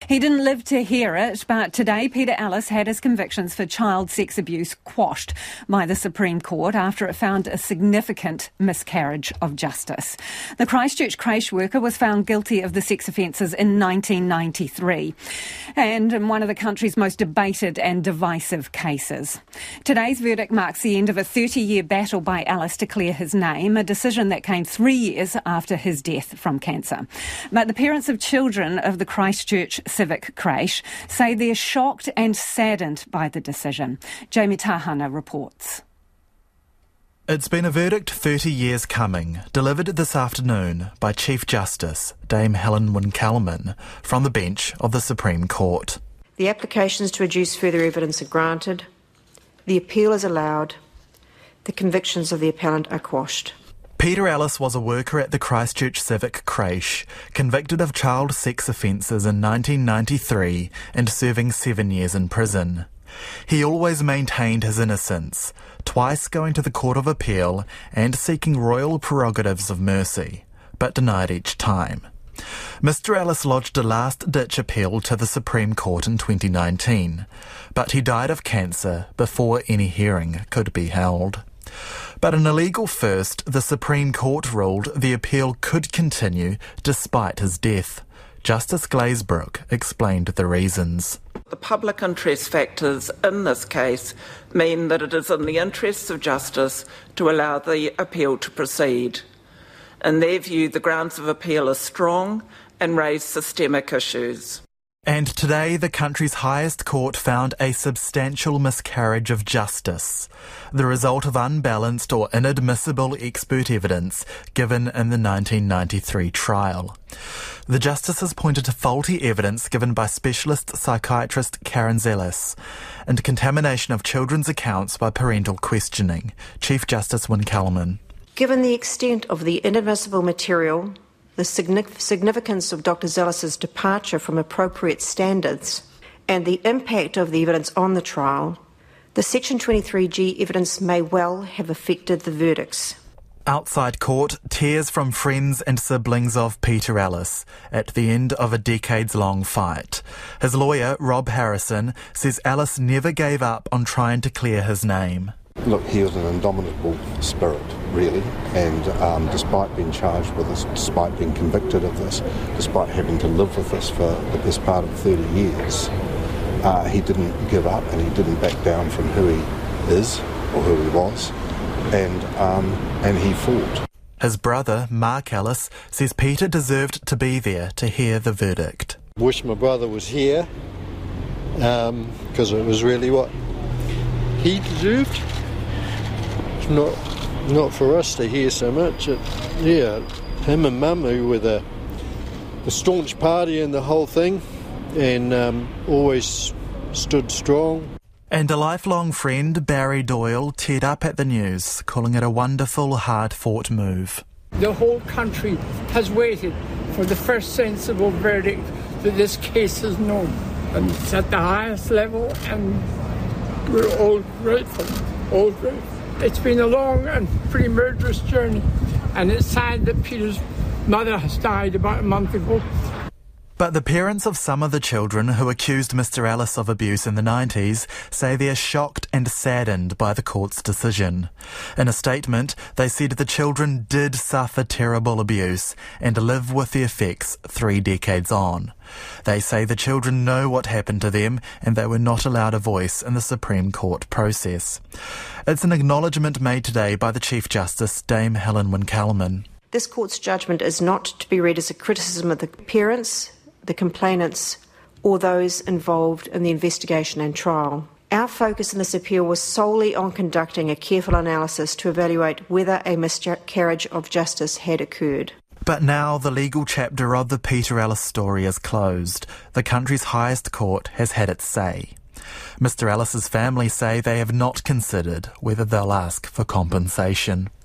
He didn't live to hear it, but today Peter Ellis had his convictions for child sex abuse quashed by the Supreme Court after it found a significant miscarriage of justice. The Christchurch creche worker was found guilty of the sex offences in 1993 and in one of the country's most debated and divisive cases. Today's verdict marks the end of a 30-year battle by Ellis to clear his name, a decision that came 3 years after his death from cancer. But the parents of children of the Christchurch Civic Creche say they're shocked and saddened by the decision. Jamie Tahana reports. It's been a verdict 30 years coming, delivered this afternoon by Chief Justice Dame Helen Wynne-Kelman from the bench of the Supreme Court. The applications to adduce further evidence are granted. The appeal is allowed. The convictions of the appellant are quashed. Peter Ellis was a worker at the Christchurch Civic Creche, convicted of child sex offences in 1993 and serving 7 years in prison. He always maintained his innocence, twice going to the Court of Appeal and seeking royal prerogatives of mercy, but denied each time. Mr. Ellis lodged a last-ditch appeal to the Supreme Court in 2019, but he died of cancer before any hearing could be held. But in a legal first, the Supreme Court ruled the appeal could continue despite his death. Justice Glazebrook explained the reasons. The public interest factors in this case mean that it is in the interests of justice to allow the appeal to proceed. In their view, the grounds of appeal are strong and raise systemic issues. And today, the country's highest court found a substantial miscarriage of justice, the result of unbalanced or inadmissible expert evidence given in the 1993 trial. The justices pointed to faulty evidence given by specialist psychiatrist Karen Zelis and contamination of children's accounts by parental questioning. Chief Justice Wynne-Kelman. Given the extent of the inadmissible material, the significance of Dr. Zelis's departure from appropriate standards, and the impact of the evidence on the trial, the Section 23G evidence may well have affected the verdicts. Outside court, tears from friends and siblings of Peter Ellis at the end of a decades-long fight. His lawyer, Rob Harrison, says Ellis never gave up on trying to clear his name. Look, he was an indomitable spirit, really, and despite being charged with this, despite being convicted of this, despite having to live with this for the best part of 30 years, he didn't give up and he didn't back down from who he is or who he was, and he fought. His brother, Mark Ellis, says Peter deserved to be there to hear the verdict. Wish my brother was here, because it was really what he deserved. Not for us to hear so much. Him and Mum, who were the staunch party in the whole thing, and always stood strong. And a lifelong friend, Barry Doyle, teared up at the news, calling it a wonderful, hard-fought move. The whole country has waited for the first sensible verdict that this case is known. And it's at the highest level, and we're all grateful, all grateful. It's been a long and pretty murderous journey, and it's sad that Peter's mother has died about a month ago. But the parents of some of the children who accused Mr. Ellis of abuse in the 90s say they're shocked and saddened by the court's decision. In a statement, they said the children did suffer terrible abuse and live with the effects 3 decades on. They say the children know what happened to them and they were not allowed a voice in the Supreme Court process. It's an acknowledgement made today by the Chief Justice, Dame Helen Wynne-Kelman. This court's judgment is not to be read as a criticism of the parents, the complainants, or those involved in the investigation and trial. Our focus in this appeal was solely on conducting a careful analysis to evaluate whether a miscarriage of justice had occurred. But now the legal chapter of the Peter Ellis story is closed. The country's highest court has had its say. Mr. Ellis's family say they have not considered whether they'll ask for compensation.